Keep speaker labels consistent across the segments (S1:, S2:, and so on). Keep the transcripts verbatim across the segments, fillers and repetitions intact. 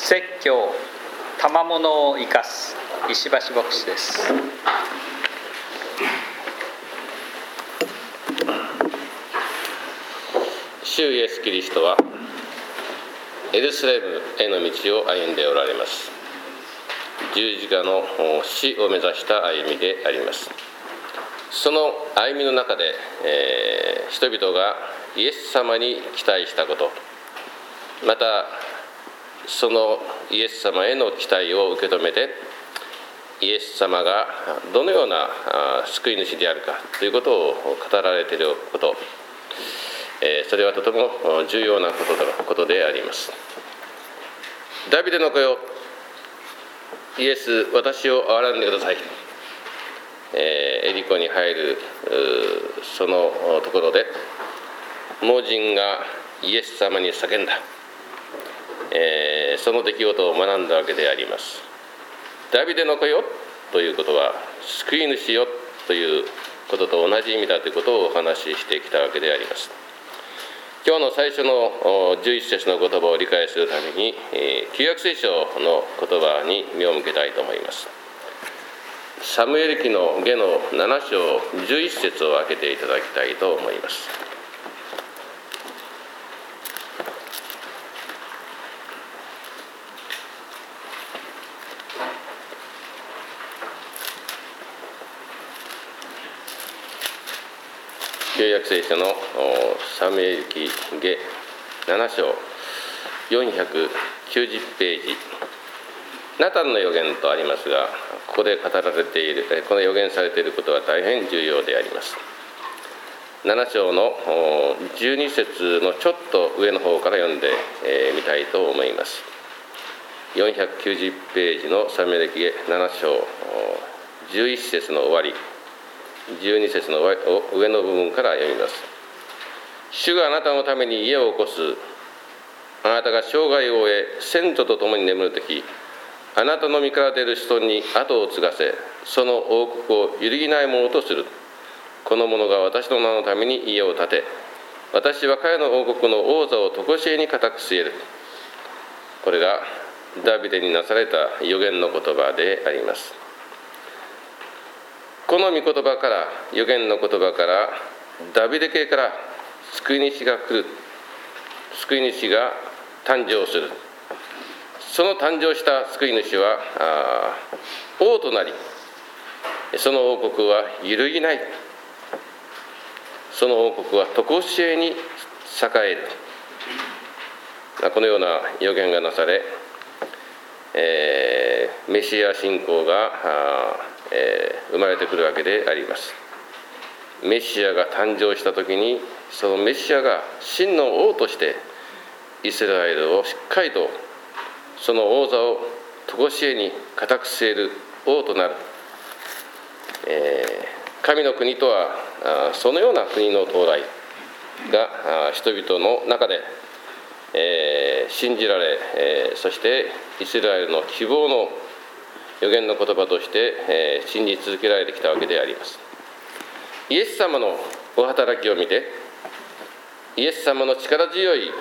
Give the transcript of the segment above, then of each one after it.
S1: 説教賜物を生かす石橋牧師です。
S2: 主イエスキリストはエルサレムへの道を歩んでおられます。十字架の死を目指した歩みであります。その歩みの中で、えー、人々がイエス様に期待したこと、またそのイエス様への期待を受け止めて、イエス様がどのような救い主であるかということを語られていること、えー、それはとても重要なことだことであります。ダビデの子よ、イエス、私を憐れんでください。えー、エリコに入るそのところで盲人がイエス様に叫んだ、えー、その出来事を学んだわけであります。ダビデの子よということは救い主よということと同じ意味だということをお話ししてきたわけであります。今日の最初のじゅういち節の言葉を理解するために、旧約聖書の言葉に目を向けたいと思います。サムエル記の下のなな章じゅういち節を開けていただきたいと思います。旧約聖書のサムエル記下なな章よんひゃくきゅうじゅうページ、ナタンの預言とありますが、ここで語られている、この預言されていることは大変重要であります。なな章のじゅうに節のちょっと上の方から読んでみたいと思います。よんひゃくきゅうじゅうページのサムエル記下なな章じゅういち節の終わり、じゅうに節の上の部分から読みます。主があなたのために家を起こす。あなたが生涯を終え先祖と共に眠るとき、あなたの身から出る子孫に後を継がせ、その王国を揺るぎないものとする。この者が私の名のために家を建て、私は彼の王国の王座を常しえに固く据える。これがダビデになされた預言の言葉であります。この御言葉から、預言の言葉から、ダビデ家から救い主が来る、救い主が誕生する。その誕生した救い主は王となり、その王国は揺るぎない。その王国は常しえに栄える。このような預言がなされ、えー、メシア信仰がえー、生まれてくるわけであります。メシアが誕生したときに、そのメシアが真の王としてイスラエルをしっかりとその王座を常しえに固く据える王となる、えー、神の国とはそのような国の到来が人々の中で、えー、信じられ、えー、そしてイスラエルの希望の預言の言葉として、えー、信じ続けられてきたわけであります。イエス様のお働きを見て、イエス様の力強い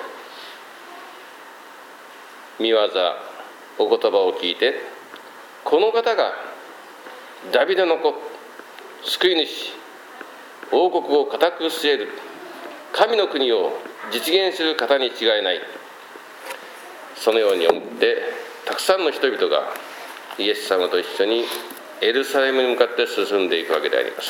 S2: 見業、お言葉を聞いて、この方がダビデの子、救い主、王国を固く据える、神の国を実現する方に違いない。そのように思って、たくさんの人々がイエス様と一緒にエルサレムに向かって進んでいくわけであります。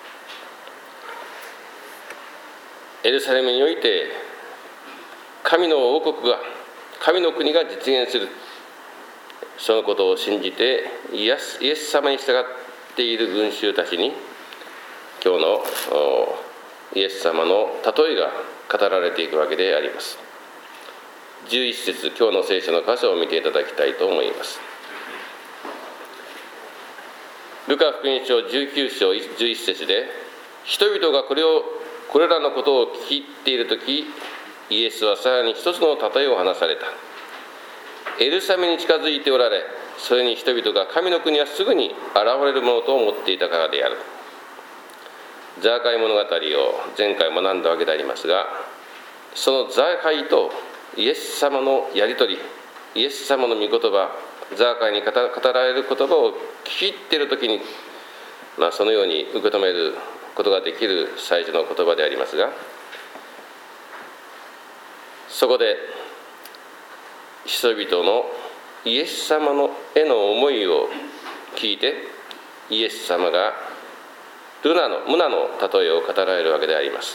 S2: エルサレムにおいて神の王国が、神の国が実現する、そのことを信じてイエス、イエス様に従っている群衆たちに、今日のイエス様の例えが語られていくわけであります。じゅういち節、今日の聖書の箇所を見ていただきたいと思います。ルカ福音書じゅうきゅう章じゅういち節で、人々がこれをこれらのことを聞いているとき、イエスはさらに一つの例えを話された。エルサレムに近づいておられ、それに人々が神の国はすぐに現れるものと思っていたからである。ザーカイ物語を前回学んだわけでありますが、そのザーカイとイエス様のやり取り、 イエス様の御言葉、ザーカイに語られる言葉を聞き入っているときに、まあ、そのように受け止めることができる最初の言葉でありますが、そこで人々のイエス様のへの思いを聞いて、イエス様がルナのムナの例えを語られるわけであります。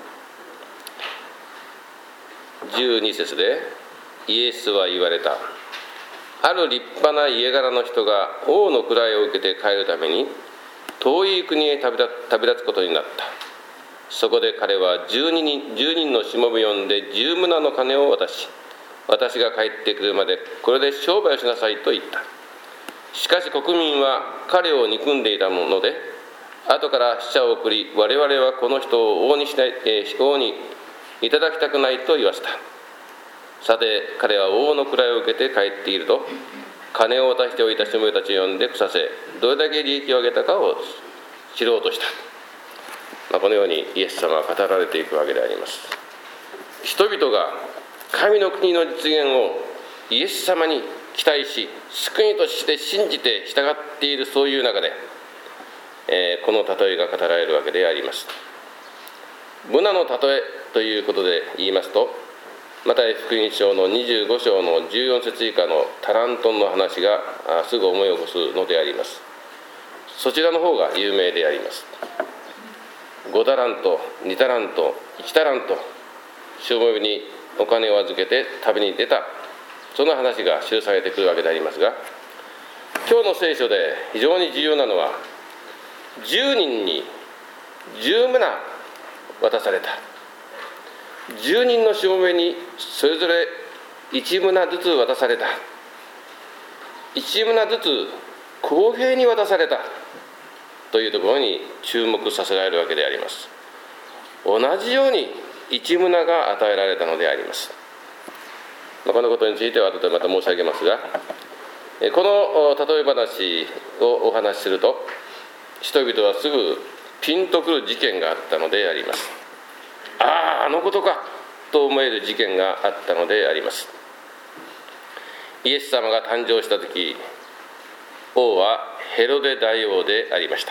S2: じゅうに節でイエスは言われた。ある立派な家柄の人が王の位を受けて帰るために遠い国へ旅立つことになった。そこで彼は十二人、十人のしもべを呼んで十棟の金を渡し、私が帰ってくるまでこれで商売をしなさいと言った。しかし国民は彼を憎んでいたので、後から使者を送り、我々はこの人を王にしない、えー、王にいただきたくないと言わせた。さて彼は王の位を受けて帰っていると、金を渡しておいたしもべたちを呼んで腐せ、どれだけ利益を上げたかを知ろうとした。まあ、このようにイエス様は語られていくわけであります。人々が神の国の実現をイエス様に期待し、救いとして信じて従っている、そういう中で、えー、この例えが語られるわけであります。ブナの例えということで言いますと、マタイ福音書のにじゅうご章のじゅうよん節以下のタラントンの話がすぐ思い起こすのであります。そちらの方が有名であります。ごタラント、にタラント、いちタラント、しもべにお金を預けて旅に出た、その話が記されてくるわけでありますが、今日の聖書で非常に重要なのは、じゅうにんにじゅう棟渡された。じゅうにんのしもべにそれぞれいち棟ずつ渡された。いち棟ずつ公平に渡されたというところに注目させられるわけであります。同じようにいち棟が与えられたのであります。このことについては後でまた申し上げますが、この例え話をお話しすると、人々はすぐピンとくる事件があったのであります。ああ、あのことかと思える事件があったのであります。イエス様が誕生したとき、王はヘロデ大王でありました。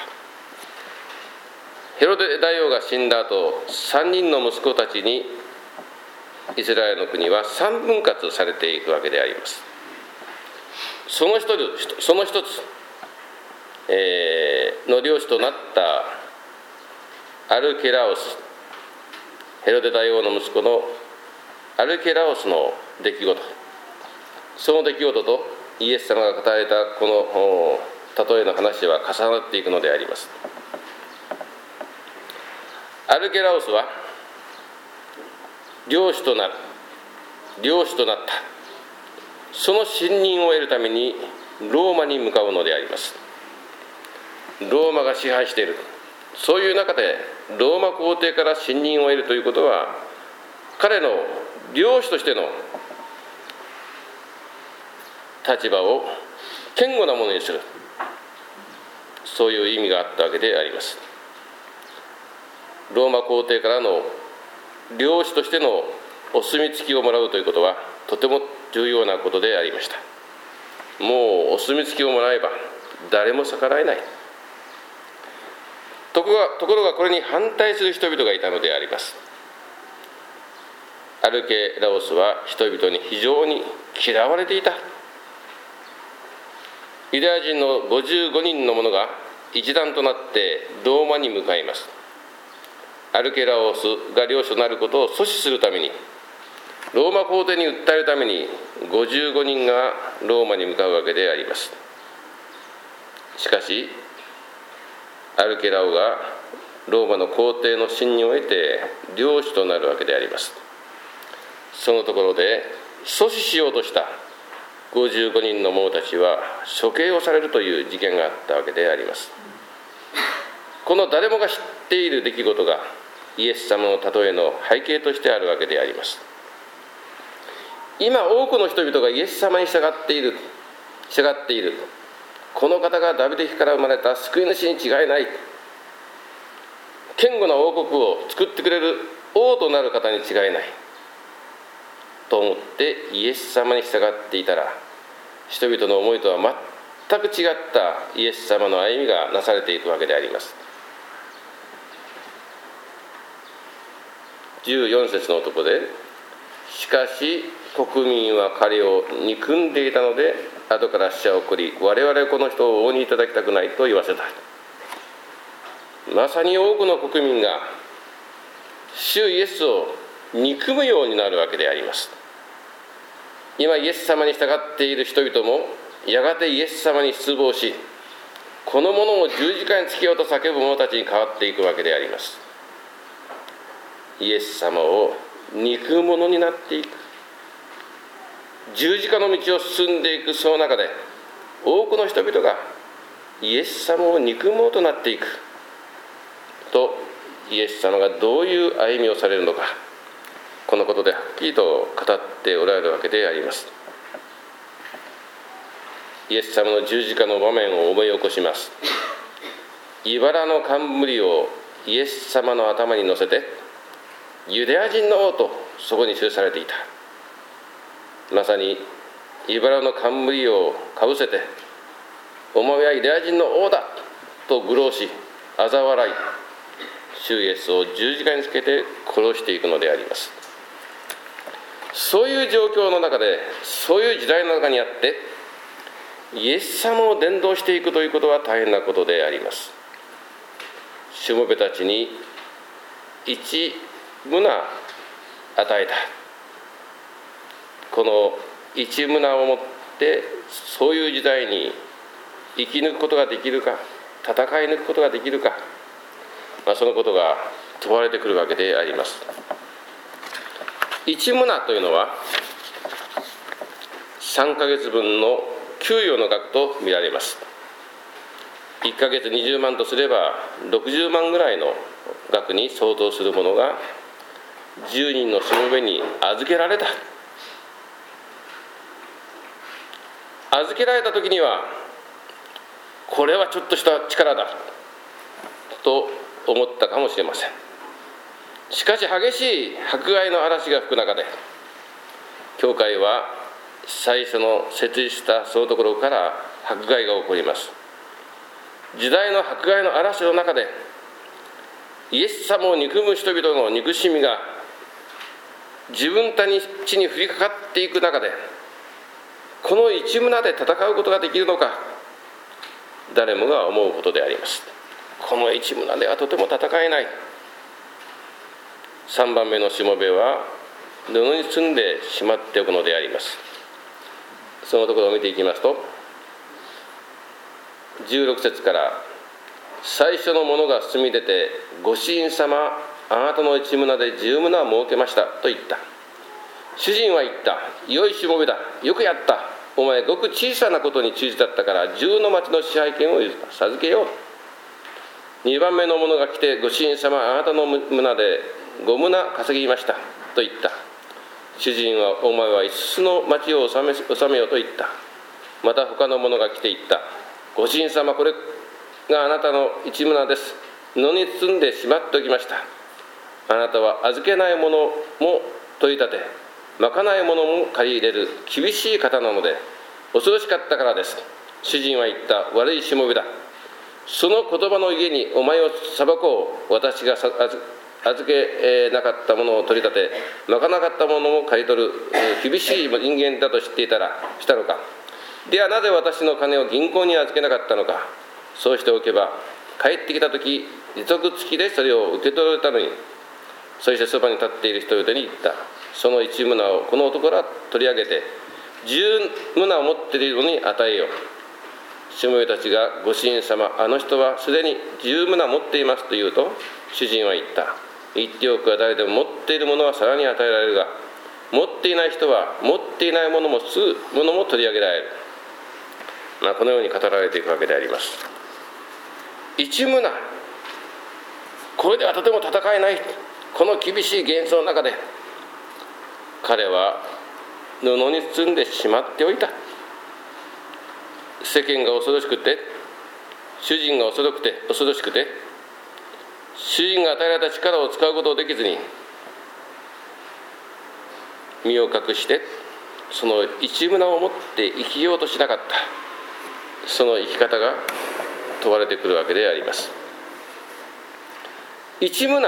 S2: ヘロデ大王が死んだ後、さんにんの息子たちにイスラエルの国は三分割されていくわけであります。その一つ、その一つ、えー、の領主となったアルケラオス、ヘロデ大王の息子のアルケラオスの出来事、その出来事とイエス様が語られたこの例えの話は重なっていくのであります。アルケラオスは領主となる領主となった。その信任を得るためにローマに向かうのであります。ローマが支配している、そういう中でローマ皇帝から信任を得るということは、彼の領主としての立場を堅固なものにする、そういう意味があったわけであります。ローマ皇帝からの領主としてのお墨付きをもらうということはとても重要なことでありました。もうお墨付きをもらえば誰も逆らえない。ところが、ところがこれに反対する人々がいたのであります。アルケラオスは人々に非常に嫌われていた。ユダヤ人のごじゅうごにんの者が一団となってローマに向かいます。アルケラオスが領主となることを阻止するために、ローマ皇帝に訴えるためにごじゅうごにんがローマに向かうわけであります。しかしアルケラオがローマの皇帝の信任を得て領主となるわけであります。そのところで阻止しようとしたごじゅうごにんの者たちは処刑をされるという事件があったわけであります。この誰もが知っている出来事がイエス様の例えの背景としてあるわけであります。今多くの人々がイエス様に従っている従っているこの方がダビデ家から生まれた救い主に違いない、堅固な王国を作ってくれる王となる方に違いないと思ってイエス様に従っていたら、人々の思いとは全く違ったイエス様の歩みがなされていくわけであります。じゅうよん節のところで、しかし国民は彼を憎んでいたので、後から使者を送り、我々この人を王にいただきたくないと言わせた。まさに多くの国民が主イエスを憎むようになるわけであります。今イエス様に従っている人々もやがてイエス様に失望し、このものを十字架につけようと叫ぶ者たちに変わっていくわけであります。イエス様を憎む者になっていく、十字架の道を進んでいくその中で、多くの人々がイエス様を憎もうとなっていくと、イエス様がどういう歩みをされるのか、このことではっきりと語っておられるわけであります。イエス様の十字架の場面を思い起こします。茨の冠をイエス様の頭に乗せて、ユダヤ人の王とそこに記されていた。まさに茨の冠をかぶせて、お前はユダヤ人の王だと愚弄し、嘲笑い、主イエスを十字架につけて殺していくのであります。そういう状況の中で、そういう時代の中にあって、イエス様を伝道していくということは大変なことであります。しもべたちに一棟与えた。この一棟をもってそういう時代に生き抜くことができるか、戦い抜くことができるか、まあ、そのことが問われてくるわけであります。一棟というのはさんかげつぶんの給与の額と見られます。いっかげつにじゅうまんとすればろくじゅうまんぐらいの額に相当するものがじゅうにんのしもべに預けられた。預けられた時には、これはちょっとした力だと思ったかもしれません。しかし激しい迫害の嵐が吹く中で、教会は最初の設立したそのところから迫害が起こります。時代の迫害の嵐の中で、イエス様を憎む人々の憎しみが自分たちに降りかかっていく中で、この一棟で戦うことができるのか、誰もが思うことであります。この一棟ではとても戦えない。さんばんめのしもべは布に包んでしまっておくのであります。そのところを見ていきますと、じゅうろく節から、最初のものが進み出て、ご主人様、あなたの一棟で十棟を設けましたと言った。主人は言った。良いしもべだ、よくやった。お前ごく小さなことに忠実だったから、十の町の支配権を授けよう。にばんめの者が来て、ご主人様、あなたの棟でご棟稼ぎましたと言った。主人は、お前はいつつの町を治め、治めようと言った。また他の者が来て言った。ご主人様、これがあなたの一棟です。布に包んでしまっておきました。あなたは預けないものも取り立て、まかないものも借り入れる厳しい方なので、恐ろしかったからです。主人は言った。悪いしもべだ。その言葉の家にお前を裁こう。私が預けなかったものを取り立て、まかなかったものも借り取る厳しい人間だと知っていたらしたのか。ではなぜ私の金を銀行に預けなかったのか。そうしておけば帰ってきたとき利息付きでそれを受け取られたのに。そしてそばに立っている人々に言った。その一棟をこの男から取り上げて十棟を持っているのに与えよう。しもべたちが、ご主人様、あの人はすでに十棟持っていますと言うと、主人は言った。言っておくが、誰でも持っているものはさらに与えられるが、持っていない人は持っていないものもすぐものも取り上げられる。まあ、このように語られていくわけであります。一棟、これではとても戦えない。この厳しい現実の中で、彼は布に包んでしまっておいた。世間が恐ろしくて、主人が恐ろくて恐ろしくて、主人が与えられた力を使うことをできずに、 身を隠してその一棟を持って生きようとしなかった、その生き方が問われてくるわけであります。一棟、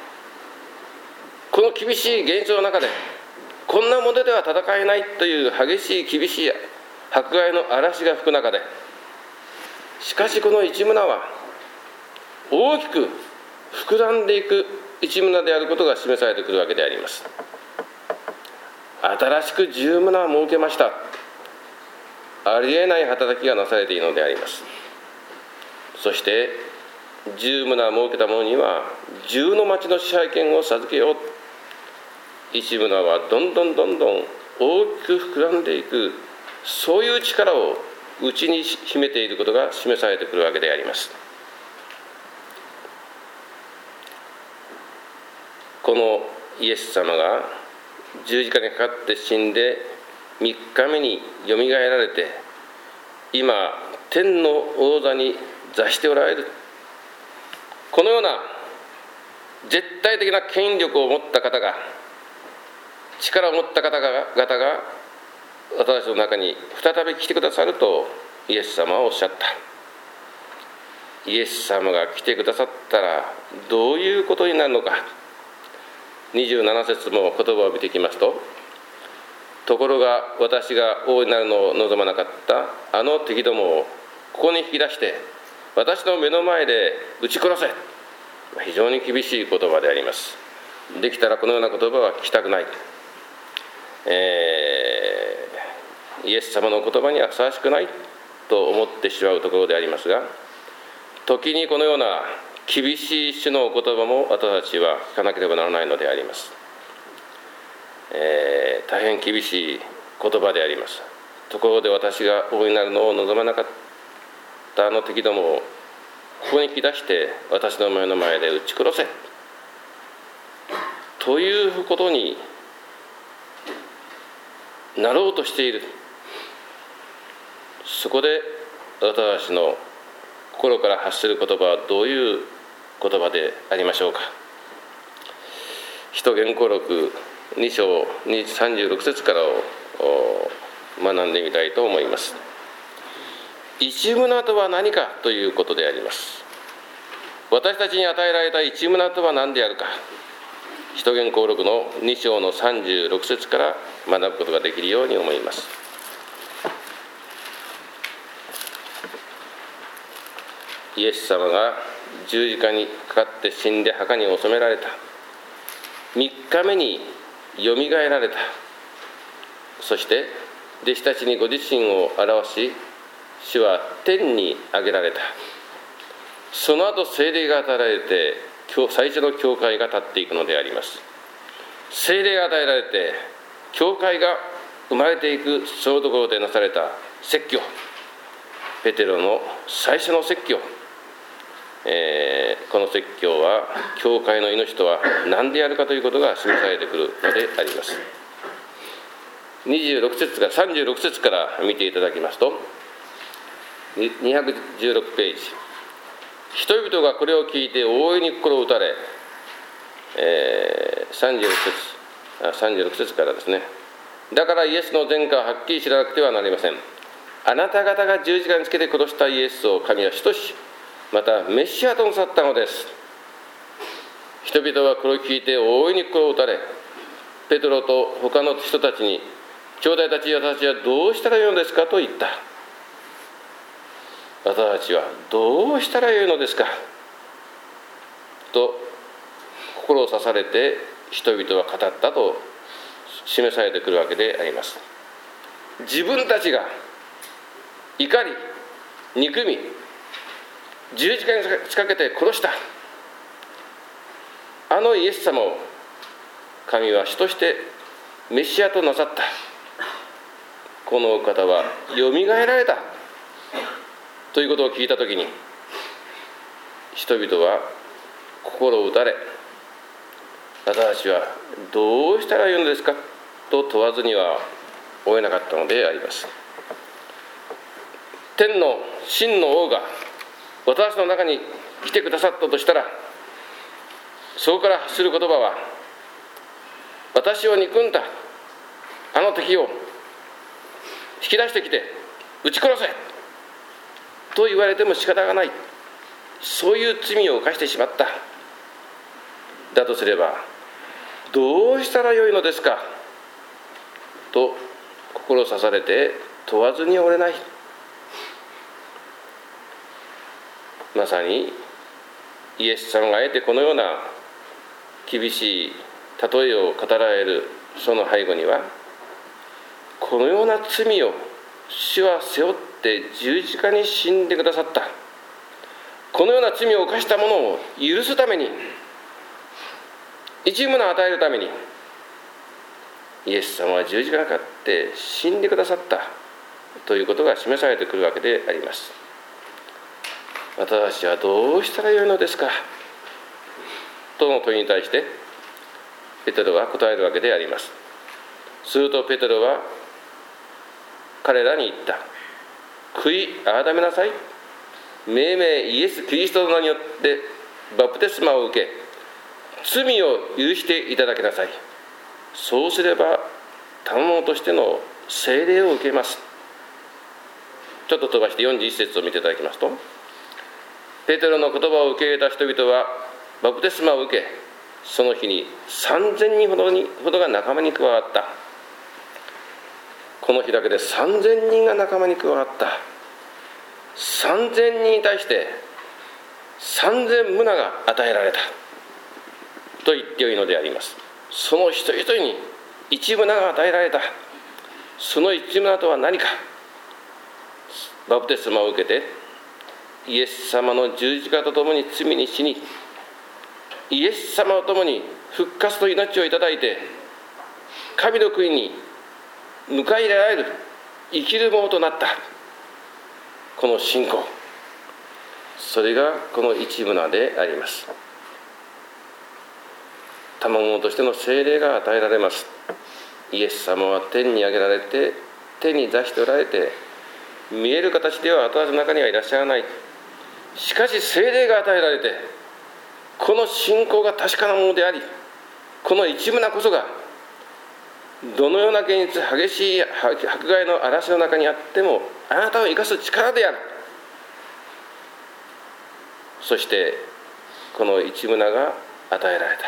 S2: この厳しい現状の中でこんなものでは戦えないという激しい厳しい迫害の嵐が吹く中で、しかしこの一棟は大きく膨らんでいく一棟であることが示されてくるわけであります。新しく十棟を設けました。ありえない働きがなされているのであります。そして十棟を設けた者には十の町の支配権を授けよう。一棟はどんどんどんどん大きく膨らんでいく、そういう力を内に秘めていることが示されてくるわけであります。このイエス様が十字架にかかって死んでみっかめによみがえられて、今天の王座に座しておられる。このような絶対的な権力を持った方が、力を持った方々が私の中に再び来てくださるとイエス様はおっしゃった。イエス様が来てくださったらどういうことになるのか。にじゅうなな節も言葉を見ていきますと、ところが私が王になるのを望まなかったあの敵どもをここに引き出して私の目の前で撃ち殺せ。非常に厳しい言葉であります。できたらこのような言葉は聞きたくない、えー、イエス様の言葉にはふさわしくないと思ってしまうところでありますが、時にこのような厳しい主のお言葉も私たちは聞かなければならないのであります。えー、大変厳しい言葉であります。ところで私が王になるのを望まなかったあの敵どもをここに引き出して私の目の前で撃ち殺せということになろうとしている。そこで私たちの心から発する言葉はどういう言葉でありましょうか。使徒言行録に章さんじゅうろく節からを学んでみたいと思います。一棟とは何かということであります。私たちに与えられた一棟とは何であるか、使徒言行録のに章のさんじゅうろく節から学ぶことができるように思います。イエス様が十字架にかかって死んで墓に納められた。みっかめによみがえられた。そして弟子たちにご自身を表し、主は天に上げられた。その後聖霊が与えられて、最初の教会が立っていくのであります。聖霊が与えられて教会が生まれていく、そのところでなされた説教、ペテロの最初の説教、えー、この説教は教会の命とは何であるかということが示されてくるのであります。にじゅうろく節からさんじゅうろく節から見ていただきますと、にひゃくじゅうろくページ、人々がこれを聞いて大いに心を打たれ、えー、さんじゅうろく節、あ、さんじゅうろく節からですね。だからイエスの前科をはっきり知らなくてはなりません。あなた方が十字架につけて殺したイエスを神は等し、またメシアとなさったのです。人々はこれを聞いて大いに心を打たれ、ペテロと他の人たちに、兄弟たち、私たちはどうしたらよいのですかと言った。私たちはどうしたらよいのですかと心を刺されて人々は語ったと示されてくるわけであります。自分たちが怒り、憎み、十字架に仕掛けて殺したあのイエス様を神は主としてメシアとなさった。このお方はよみがえられたということを聞いたときに、人々は心を打たれ、私たちはどうしたらよいのですかと問わずには追えなかったのであります。天の真の王が私の中に来てくださったとしたら、そこから発する言葉は、私を憎んだ、 敵を引き出してきて撃ち殺せと言われても仕方がない、そういう罪を犯してしまった。だとすればどうしたらよいのですかと心刺されて問わずにおれない。まさにイエス様があえてこのような厳しい例えを語られるその背後には、このような罪を主は背負って十字架に死んでくださった、このような罪を犯した者を許すために、一無を与えるためにイエス様は十字架にかかって死んでくださったということが示されてくるわけであります。私たちはどうしたらよいのですかとの問いに対してペテロは答えるわけであります。するとペテロは彼らに言った。悔い改めなさい。命名イエス・キリストの名によってバプテスマを受け、罪を許していただきなさい。そうすれば賜物としての聖霊を受けます。ちょっと飛ばしてよんじゅういち節を見ていただきますと、ペテロの言葉を受け入れた人々はバプテスマを受け、その日にさんぜんにんほどにほどが仲間に加わった。この日だけでさんぜんにんが仲間に加わった。さんぜんにんに対してさんぜん棟が与えられたと言ってよいのであります。その一人一人に一棟が与えられた。その一棟とは何か。バプテスマを受けてイエス様の十字架とともに罪に死に、イエス様とともに復活と命をいただいて神の国に迎え入れられる生きるものとなった、この信仰、それがこの一棟であります。賜物としての聖霊が与えられます。イエス様は天に上げられて天に座しておられて、見える形では私の中にはいらっしゃらない。しかし聖霊が与えられて、この信仰が確かなものであり、この一棟こそがどのような現実、激しい迫害の嵐の中にあってもあなたを生かす力である。そしてこの一棟が与えられた。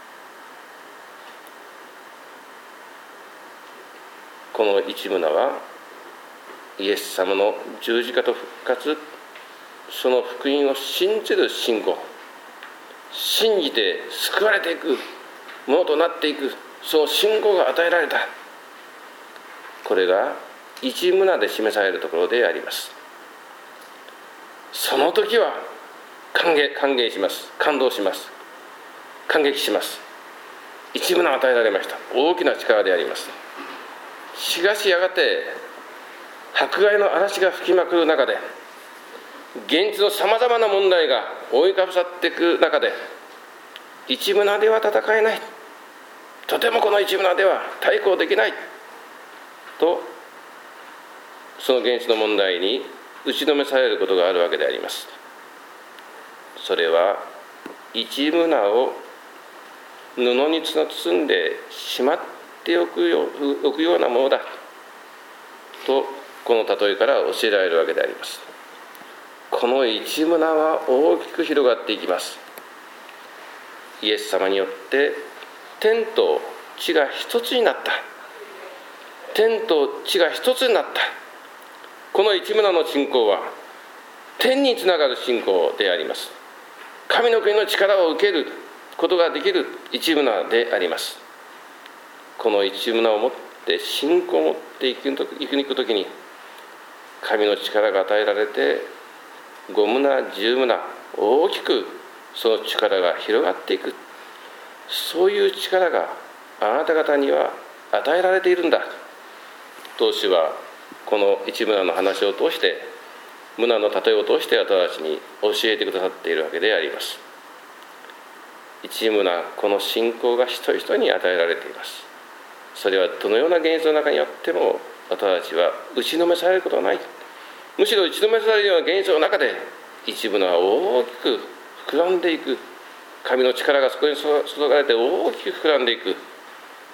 S2: この一棟はイエス様の十字架と復活、その福音を信じる信仰、信じて救われていくものとなっていく、その信仰が与えられた。これが一棟で示されるところであります。その時は歓迎、歓迎します。感動します。感激します。一棟与えられました。大きな力であります。しかしやがて迫害の嵐が吹きまくる中で、現実のさまざまな問題が覆いかぶさっていく中で、一棟では戦えない、とてもこの一棟では対抗できないと、その現実の問題に打ちのめされることがあるわけであります。それは一棟を布に包んでしまっておくよう、置くようなものだと、この例えから教えられるわけであります。この一棟は大きく広がっていきます。イエス様によって天と地が一つになった。天と地が一つになった。この一棟の信仰は天につながる信仰であります。神の国の力を受けることができる一棟であります。この一棟を持って信仰を持って生きに行くときに、神の力が与えられて五棟十棟、大きくその力が広がっていく、そういう力があなた方には与えられているんだと、主はこの一棟の話を通して、棟の例えを通して私たちに教えてくださっているわけであります。一棟、この信仰が一人一人に与えられています。それはどのような現実の中にあっても私たちは打ちのめされることはない。むしろ打ちのめされるような現実の中で一棟は大きく膨らんでいく、神の力がそこに注がれて大きく膨らんでいく、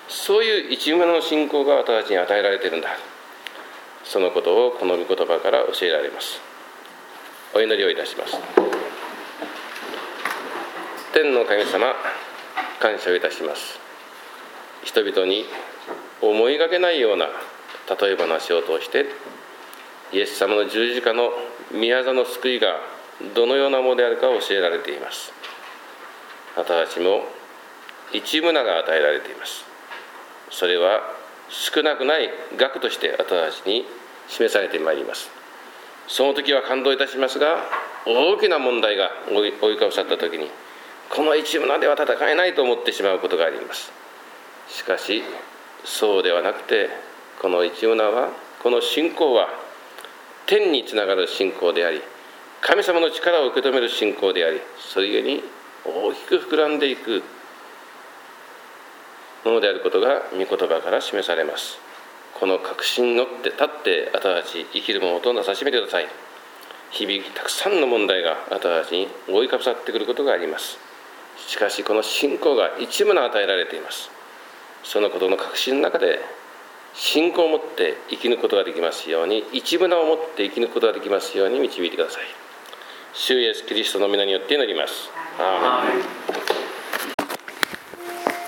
S2: そういう一夢の信仰が私たちに与えられているんだ。そのことをこの御言葉から教えられます。お祈りをいたします。天の神様、感謝をいたします。人々に思いがけないような例え話を通してイエス様の十字架の御業の救いがどのようなものであるかを教えられています。私たちも一夢が与えられています。それは少なくない額として私たちに示されてまいります。その時は感動いたしますが、大きな問題が追い追いかぶさった時に、この一夢では戦えないと思ってしまうことがあります。しかしそうではなくて、この一夢は、この信仰は天につながる信仰であり、神様の力を受け止める信仰であり、それゆえに大きく膨らんでいくものであることが御言葉から示されます。この確信に乗って立って私たち生きるものとなさしめてください。日々たくさんの問題が私たちに覆いかぶさってくることがあります。しかしこの信仰が一夢与えられています。そのことの確信の中で信仰を持って生き抜くことができますように、一夢を持って生き抜くことができますように導いてください。主イエスキリストの皆によって祈ります。アーメン。